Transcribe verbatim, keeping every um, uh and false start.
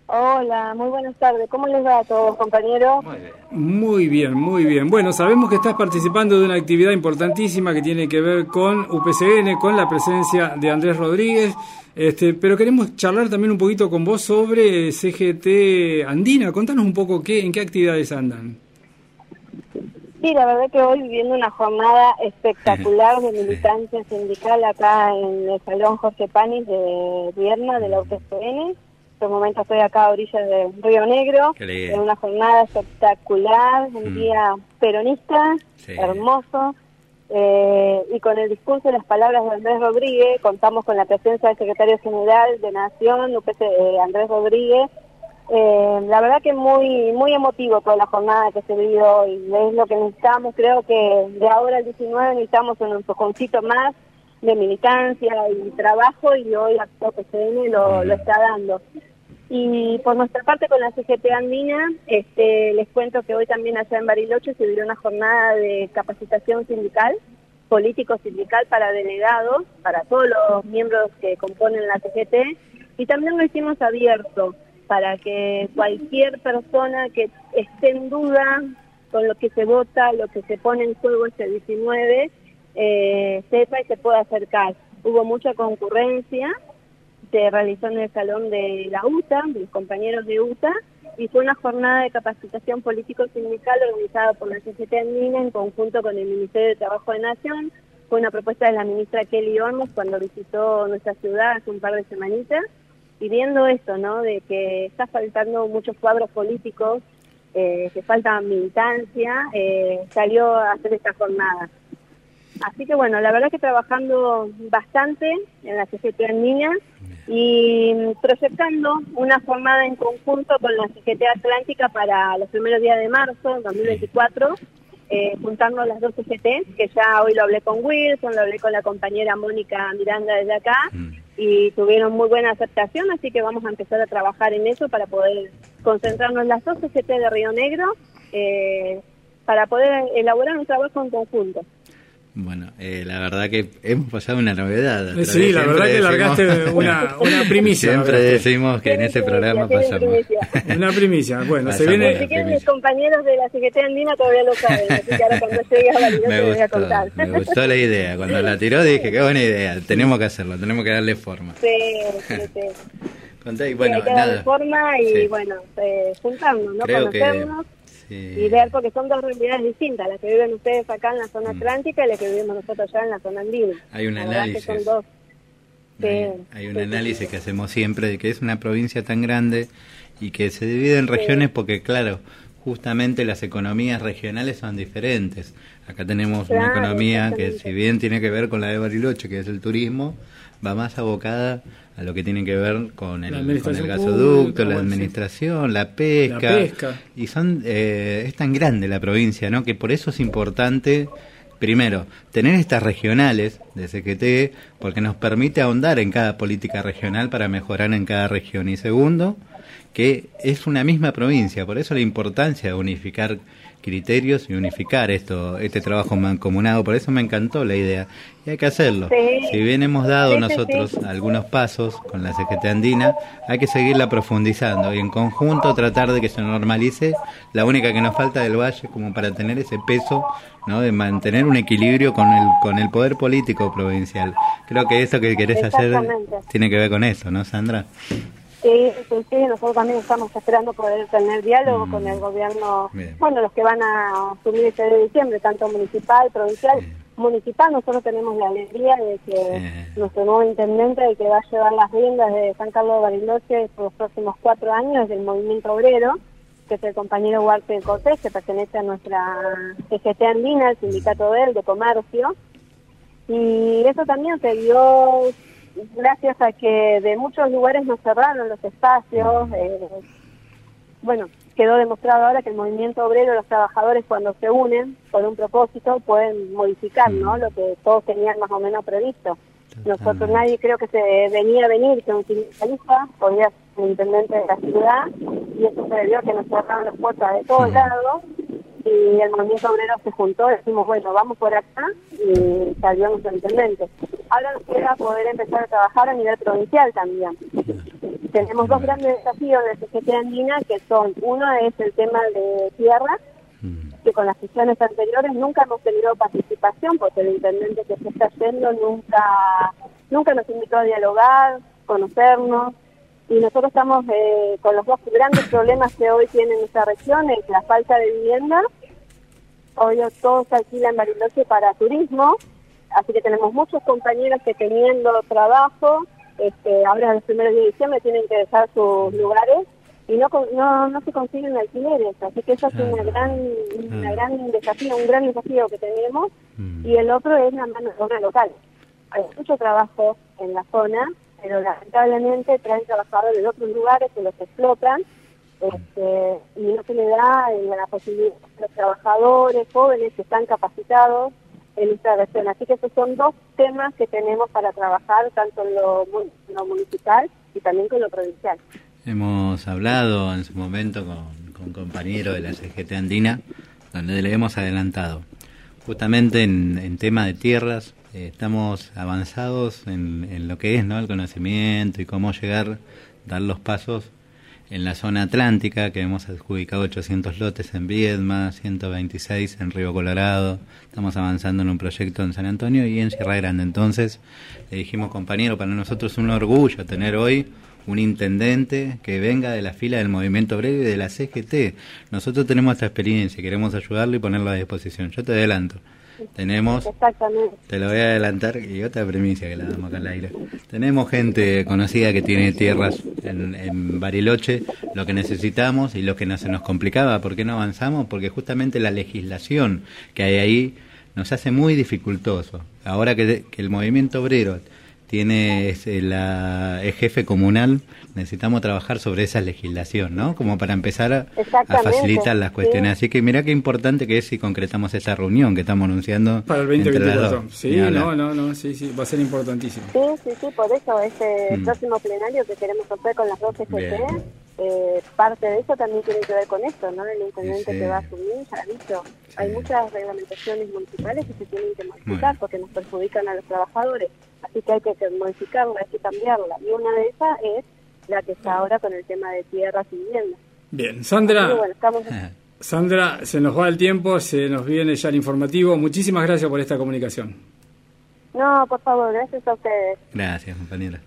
Hola, muy buenas tardes. ¿Cómo les va a todos, compañeros? Muy bien. Muy bien, muy bien. Bueno, sabemos que estás participando de una actividad importantísima que tiene que ver con U P C N, con la presencia de Andrés Rodríguez, este, pero queremos charlar también un poquito con vos sobre C G T Andina. Contanos un poco qué, en qué actividades andan. Sí, la verdad que hoy viviendo una jornada espectacular de militancia sindical acá en el Salón Jorge Panis de Vierna de la U P C N. En este momento estoy acá a orillas de Río Negro, en una jornada espectacular, un mm. día peronista, sí. hermoso, eh, y con el discurso y las palabras de Andrés Rodríguez, contamos con la presencia del secretario general de Nación, U P C, eh, Andrés Rodríguez. Eh, la verdad que muy muy emotivo toda la jornada que se vivió hoy, es lo que necesitamos. Creo que de ahora al diecinueve necesitamos un empujoncito más de militancia y trabajo, y hoy la U P C N lo, lo está dando. Y por nuestra parte con la C G T Andina, este, les cuento que hoy también allá en Bariloche se dio una jornada de capacitación sindical, político sindical para delegados, para todos los miembros que componen la C G T, y también lo hicimos abierto para que cualquier persona que esté en duda con lo que se vota, lo que se pone en juego este diecinueve, eh, sepa y se pueda acercar. Hubo mucha concurrencia, se realizó en el salón de la U T A, de los compañeros de U T A, y fue una jornada de capacitación político-sindical organizada por la C G T Andina en conjunto con el Ministerio de Trabajo de Nación. Fue una propuesta de la ministra Kelly Olmos cuando visitó nuestra ciudad hace un par de semanitas, y viendo esto, ¿no?, de que está faltando muchos cuadros políticos, eh, que falta militancia, eh, salió a hacer esta jornada. Así que bueno, la verdad que trabajando bastante en la C G T Andina y proyectando una jornada en conjunto con la C G T Atlántica para los primeros días de marzo dos mil veinticuatro, eh, juntando las dos C G T, que ya hoy lo hablé con Wilson, lo hablé con la compañera Mónica Miranda desde acá, y tuvieron muy buena aceptación, así que vamos a empezar a trabajar en eso para poder concentrarnos en las dos C G T de Río Negro, eh, para poder elaborar un trabajo en conjunto. Bueno, eh, la verdad que hemos pasado una novedad. Sí, la verdad que largaste una, una primicia. Siempre decimos que en ese programa pasamos. Una primicia. Bueno, se viene... Si quieren, mis compañeros de la C G T Andina todavía lo saben, así que ahora cuando llegue a Bariloche te voy a contar. Me gustó la idea. Cuando la tiró dije, qué buena idea. Tenemos que hacerlo, tenemos que darle forma. Sí, sí, sí. Conté, y bueno, sí, hay que nada. darle forma y, sí. bueno, eh, juntarnos, ¿no? Creo conocernos. Que... Sí. Y ver, porque son dos realidades distintas, las que viven ustedes acá en la zona atlántica y las que vivimos nosotros allá en la zona andina. Hay un la análisis, son dos. hay, Sí, hay un sí, análisis sí. que hacemos siempre de que es una provincia tan grande y que se divide en regiones, sí. porque claro, justamente las economías regionales son diferentes. Acá tenemos Claro, una economía que, si bien tiene que ver con la de Bariloche, que es el turismo, va más abocada a lo que tiene que ver con el, con el gasoducto, pública, la administración, la pesca, la pesca. Y son eh, es tan grande la provincia, ¿no?, que por eso es importante, primero, tener estas regionales de C G T, porque nos permite ahondar en cada política regional para mejorar en cada región. Y segundo, que es una misma provincia, por eso la importancia de unificar criterios y unificar esto, este trabajo mancomunado. Por eso me encantó la idea, y hay que hacerlo. Sí. Si bien hemos dado sí, nosotros sí. algunos pasos con la C G T Andina, hay que seguirla profundizando y en conjunto tratar de que se normalice la única que nos falta del Valle, como para tener ese peso, ¿no?, de mantener un equilibrio con el con el poder político provincial. Creo que eso que querés hacer tiene que ver con eso, ¿no, Sandra? Sí, sí, sí, nosotros también estamos esperando poder tener diálogo mm. con el gobierno, Bien. bueno, los que van a asumir este de diciembre, tanto municipal, provincial. Sí. Municipal, nosotros tenemos la alegría de que sí. nuestro nuevo intendente, el que va a llevar las riendas de San Carlos de Bariloche por los próximos cuatro años del movimiento obrero, que es el compañero Huarte Cortés, que pertenece a nuestra C G T Andina, el sindicato de él, de comercio, y eso también se dio gracias a que de muchos lugares nos cerraron los espacios. Eh, bueno, quedó demostrado ahora que el movimiento obrero, los trabajadores, cuando se unen por un propósito, pueden modificar, ¿no?, lo que todos tenían más o menos previsto. Nosotros, nadie creo que se venía a venir que un sindicalista podía ser un intendente de la ciudad, y eso se debió a que nos cerraron las puertas de todos lados, y el movimiento obrero se juntó, decimos, bueno, vamos por acá, y salió nuestro intendente. Ahora nos queda poder empezar a trabajar a nivel provincial también. Tenemos dos grandes desafíos de C G T Andina, que son, uno es el tema de tierra, que con las sesiones anteriores nunca hemos tenido participación, porque el intendente que se está yendo nunca, nunca nos invitó a dialogar, conocernos, y nosotros estamos eh, con los dos grandes problemas que hoy tiene nuestra región, es la falta de vivienda. Hoy todos se alquilan Bariloche para turismo, así que tenemos muchos compañeros que teniendo trabajo, este, ahora en los primeros días de diciembre tienen que dejar sus lugares y no no no se consiguen alquileres, así que eso es una gran una gran desafío, un gran desafío que tenemos. Y el otro es la mano de obra local. Hay mucho trabajo en la zona, pero lamentablemente traen trabajadores de otros lugares que los explotan, este, y no se le da la posibilidad a los trabajadores jóvenes que están capacitados en esta región. Así que esos son dos temas que tenemos para trabajar, tanto en lo, en lo municipal y también con lo provincial. Hemos hablado en su momento con, con compañeros de la C G T Andina, donde le hemos adelantado. Justamente en, en tema de tierras, eh, estamos avanzados en, en lo que es, ¿no?, el conocimiento y cómo llegar, dar los pasos en la zona atlántica, que hemos adjudicado ochocientos lotes en Viedma, ciento veintiséis en Río Colorado, estamos avanzando en un proyecto en San Antonio y en Sierra Grande. Entonces le dijimos, compañero, para nosotros es un orgullo tener hoy un intendente que venga de la fila del Movimiento Obrero y de la C G T. Nosotros tenemos esta experiencia y queremos ayudarlo y ponerlo a disposición. Yo te adelanto. Tenemos, te lo voy a adelantar, y otra premisa que la damos acá al aire. Tenemos gente conocida que tiene tierras en, en Bariloche. Lo que necesitamos y lo que no, se nos complicaba, ¿por qué no avanzamos? Porque justamente la legislación que hay ahí nos hace muy dificultoso. Ahora que, que el movimiento obrero tiene es, la, es jefe comunal, necesitamos trabajar sobre esa legislación, ¿no? Como para empezar a, a facilitar las cuestiones. Sí. Así que mira qué importante que es si concretamos esta reunión que estamos anunciando para el veinte veinticuatro. Sí, no, no, no, sí, sí, va a ser importantísimo. Sí, sí, sí, por eso este mm. próximo plenario que queremos hacer con las dos C G T, eh, parte de eso también tiene que ver con esto, ¿no? El intendente sí. que va a asumir, ya ha dicho, sí. hay muchas reglamentaciones municipales que se tienen que modificar porque nos perjudican a los trabajadores. Así que hay que modificarla, hay que cambiarla. Y una de esas es la que está ahora con el tema de tierras y viviendas. Bien, Sandra, bueno, estamos... Sandra, se nos va el tiempo, se nos viene ya el informativo. Muchísimas gracias por esta comunicación. No, por favor, gracias a ustedes. Gracias, compañera.